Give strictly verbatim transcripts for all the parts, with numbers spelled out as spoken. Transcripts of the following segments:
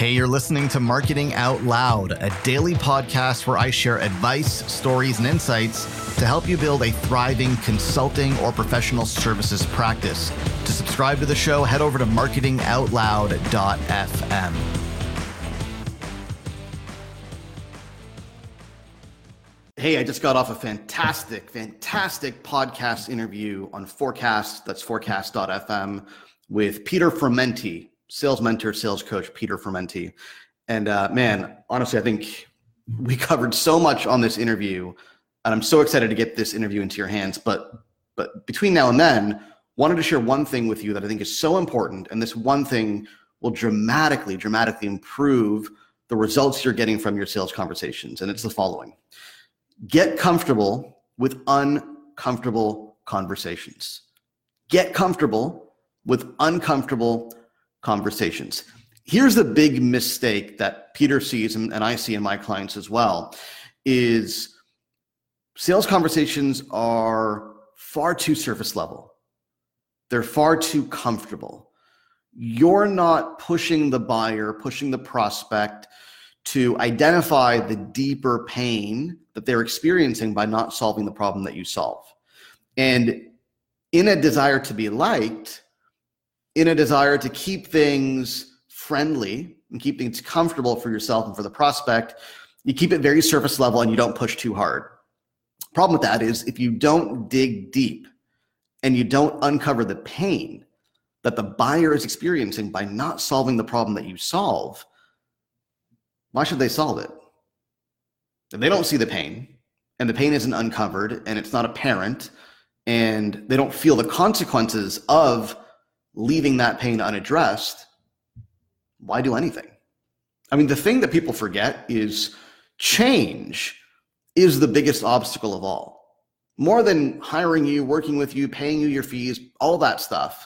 Hey, you're listening to Marketing Out Loud, a daily podcast where I share advice, stories, and insights to help you build a thriving consulting or professional services practice. To subscribe to the show, head over to marketing out loud dot f m. Hey, I just got off a fantastic, fantastic podcast interview on Forecast, that's forecast dot f m, with Peter Fermenti, sales mentor, sales coach, Peter Fermenti. And uh, man, honestly, I think we covered so much on this interview, and I'm so excited to get this interview into your hands. But but between now and then, wanted to share one thing with you that I think is so important, and this one thing will dramatically, dramatically improve the results you're getting from your sales conversations. And it's the following. Get comfortable with uncomfortable conversations. Get comfortable with uncomfortable conversations. Here's the big mistake that Peter sees and, and I see in my clients as well, is sales conversations are far too surface level. They're far too comfortable. You're not pushing the buyer, pushing the prospect to identify the deeper pain that they're experiencing by not solving the problem that you solve. And in a desire to be liked, in a desire to keep things friendly and keep things comfortable for yourself and for the prospect, you keep it very surface level and you don't push too hard. Problem with that is if you don't dig deep and you don't uncover the pain that the buyer is experiencing by not solving the problem that you solve, why should they solve it? If they don't see the pain and the pain isn't uncovered and it's not apparent and they don't feel the consequences of leaving that pain unaddressed, why do anything? I mean, the thing that people forget is change is the biggest obstacle of all. More than hiring you, working with you, paying you your fees, all that stuff.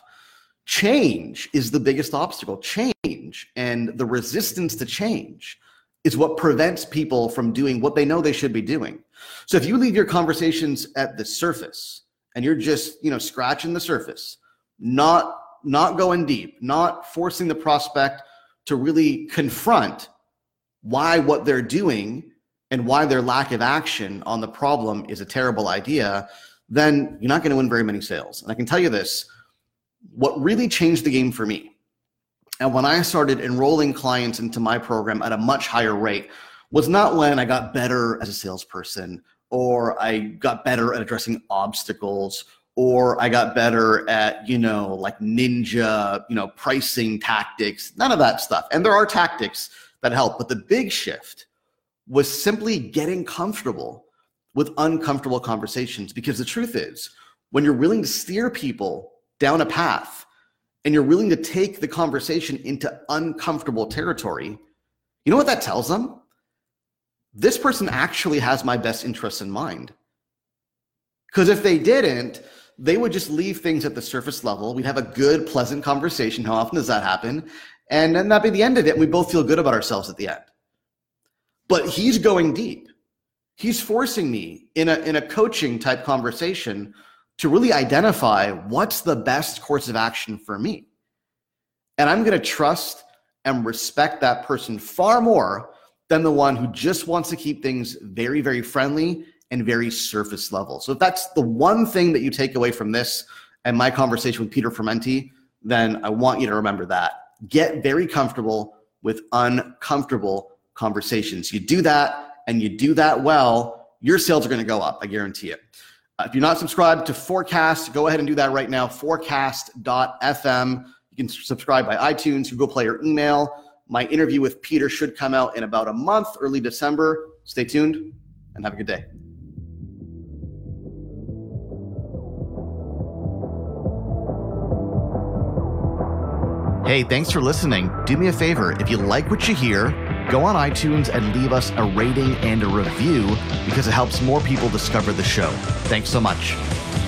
Change is the biggest obstacle. Change and the resistance to change is what prevents people from doing what they know they should be doing. So if you leave your conversations at the surface and you're just, you know, scratching the surface, not not going deep, not forcing the prospect to really confront why what they're doing and why their lack of action on the problem is a terrible idea, then you're not going to win very many sales. And I can tell you this, what really changed the game for me, and when I started enrolling clients into my program at a much higher rate, was not when I got better as a salesperson, or I got better at addressing obstacles, or I got better at, you know, like ninja, you know, pricing tactics, none of that stuff. And there are tactics that help, but the big shift was simply getting comfortable with uncomfortable conversations. Because the truth is, when you're willing to steer people down a path and you're willing to take the conversation into uncomfortable territory, you know what that tells them? This person actually has my best interests in mind. Because if they didn't, they would just leave things at the surface level. We'd have a good, pleasant conversation. How often does that happen? And then that'd be the end of it. And we both feel good about ourselves at the end. But he's going deep. He's forcing me in a, in a coaching type conversation to really identify what's the best course of action for me. And I'm going to trust and respect that person far more than the one who just wants to keep things very, very friendly and very surface level. So if that's the one thing that you take away from this and my conversation with Peter Fermenti, then I want you to remember that. Get very comfortable with uncomfortable conversations. You do that and you do that well, your sales are going to go up. I guarantee it. Uh, if you're not subscribed to Forecast, go ahead and do that right now. forecast dot f m. You can subscribe by iTunes, Google Play, or email. My interview with Peter should come out in about a month, early December. Stay tuned and have a good day. Hey, thanks for listening. Do me a favor. If you like what you hear, go on iTunes and leave us a rating and a review because it helps more people discover the show. Thanks so much.